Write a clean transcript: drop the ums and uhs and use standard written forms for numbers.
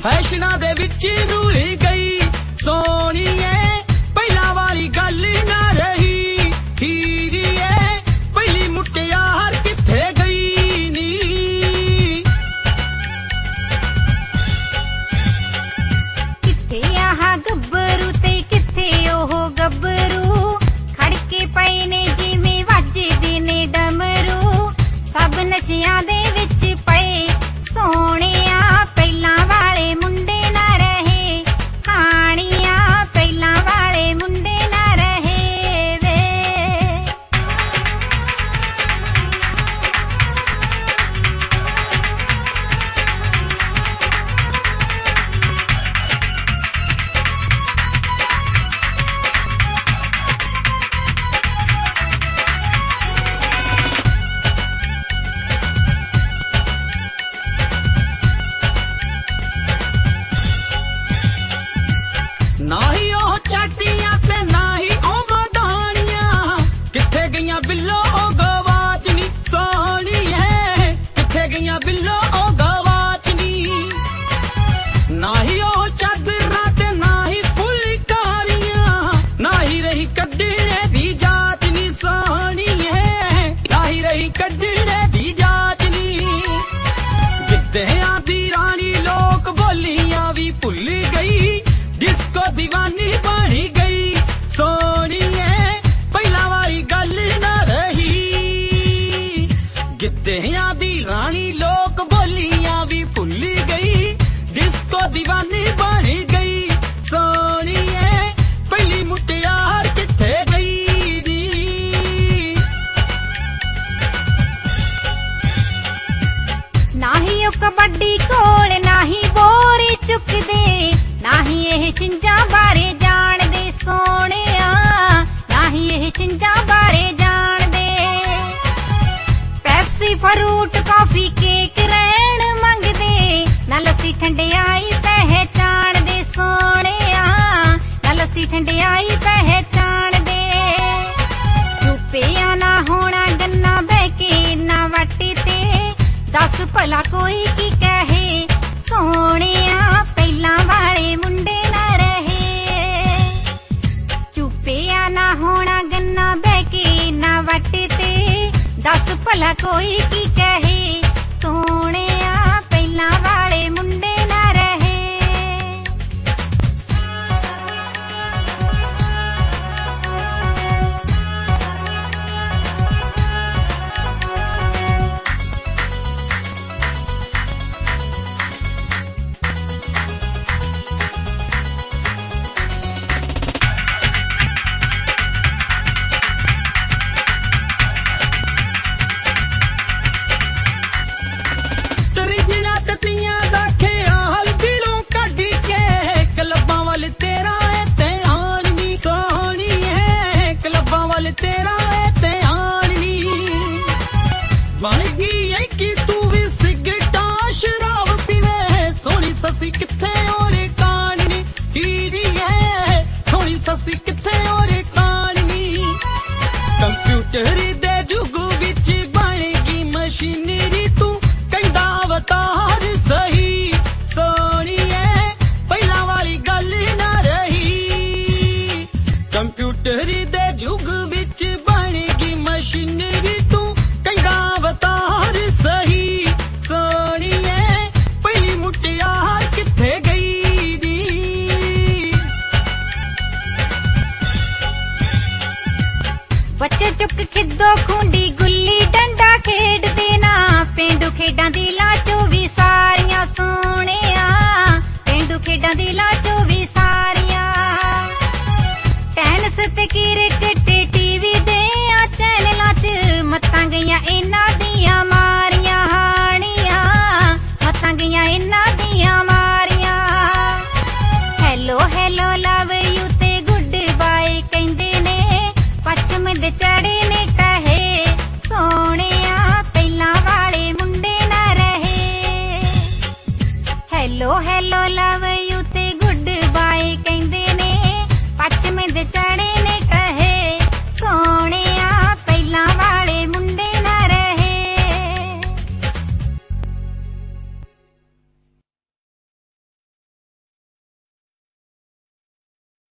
फैशना दे विच रूली गई सोहणीए पहला वाली गल ना रही हीरीए पहली मुटियार किथे गई नी किथे आह गब्बरू ते किथे ओह गब्बरू खड़के पए ने जिवें वजदे ने डमरू सब नशियां दे विच पए सोहणिया पहला वाले मुंडे ना रहे कहानियां पहला वाले मुंडे ना रहे वे ना ही ओह चाटियां ते ना ही ओह वडाणियां किथे गईयां बिल्लो ओ गवाचनी सोहणी है किथे गईयां बिल्लो ओ गवाचनी ना ही ओह चादरां ते ना ही फुलकारियां ना ही रही कड्डणे दी जाचनी सोहणी है ना ही रही कड्डणे दी जाचनी गिद्धियां दी रानी लोक बोलियां भी भुल गई डिस्को दीवानी बनी गई सोहणीए पहला वाली गल ना रही गिद्धियां दी रानी लोक बोलियां भी भुल गई डिस्को दीवानी बनी गई सोहणीए पहली मुटियार किथे गई दी ना ही ओ कबड्डी कोल ना ही बोरी चुकदे ना ही ਇਹ ਚਿੰਜਾਂ ਬਾਰੇ ਜਾਣਦੇ ਸੋਹਣਿਆ ਨਾ ਹੀ ਇਹ ਚਿੰਜਾਂ ਬਾਰੇ ਜਾਣਦੇ ਪੈਪਸੀ ਫਰੂਟ ਕਾਫੀ ਕੇਕ ਰਹਿਣ ਮੰਗਦੇ ਨਾ ਲੱਸੀ ਠੰਡਿਆਈ ਪਹਿਚਾਣਦੇ ਸੋਹਣਿਆ ਨਾ ਲੱਸੀ ਠੰਡਿਆਈ ਪਹਿਚਾਣਦੇ ਚੁੱਪਿਆ ਨਾ ਹੋਣਾ ਗੰਨਾ ਬਹਿ ਕੇ ਨਾ ਵੱਟ ਤੇ ਦੱਸ ਭਲਾ ਕੋਈ ਕੀ ਕਹੇ ਸੋਹਣਿਆ ਪਹਿਲਾਂ ਵਾਲੇ ਮੁੰਡੇ ਨਾ ਰਹੇ ਚੁੱਪਿਆ ਨਾ ਹੋਣਾ ਗੰਨਾ ਬਹਿ ਕੇ ਨਾ ਵੱਟ ਤੇ ਦੱਸ ਭਲਾ ਕੋਈ ਕੀ ਕਹੇ ਸੋਹਣਿਆ ਪਹਿਲਾਂ ਵਾਲੇ ਮੁੰਡੇ ਨਾ ਰਹੇ बन गई कि तू भी सिगरटा शराब पीवे सोहनी ससी किथे और कहानी हीरी है सोहनी ससी किथे और कहानी कंप्यूटर दे जुग विच बन गई मशीनरी तू कहंदा अवतार सही सोहनी है पहला वाली गल ना रही कंप्यूटर दे जुग विच बन गई मशीनरी तू अवतार सही सोहणीए पहली मुटियार किथे गई दी बच्चे चुक खिदो खुंडी गुल्ली डंडा खेडदे ना पेंडू खेडां दी लाचो भी सारियां सोहणिया पेंडू खेडां दी लाचो भी सारियां टेनिस ते क्रिकेट टीवी दे चैनलां च मत्तां गईयां इन्हां दियां मारियां हाणियां मत्तां गईयां इन्हां दियां मारियां हैलो हैलो लव यू ते गुड बाय कहंदे ने पश्चिम दे चढ़े ने कहे सोहणिया पहला वाले मुंडे ना रहे हैलो हैलो लव यू ते गुड बाय कहंदे ने पश्चिम दे चढ़े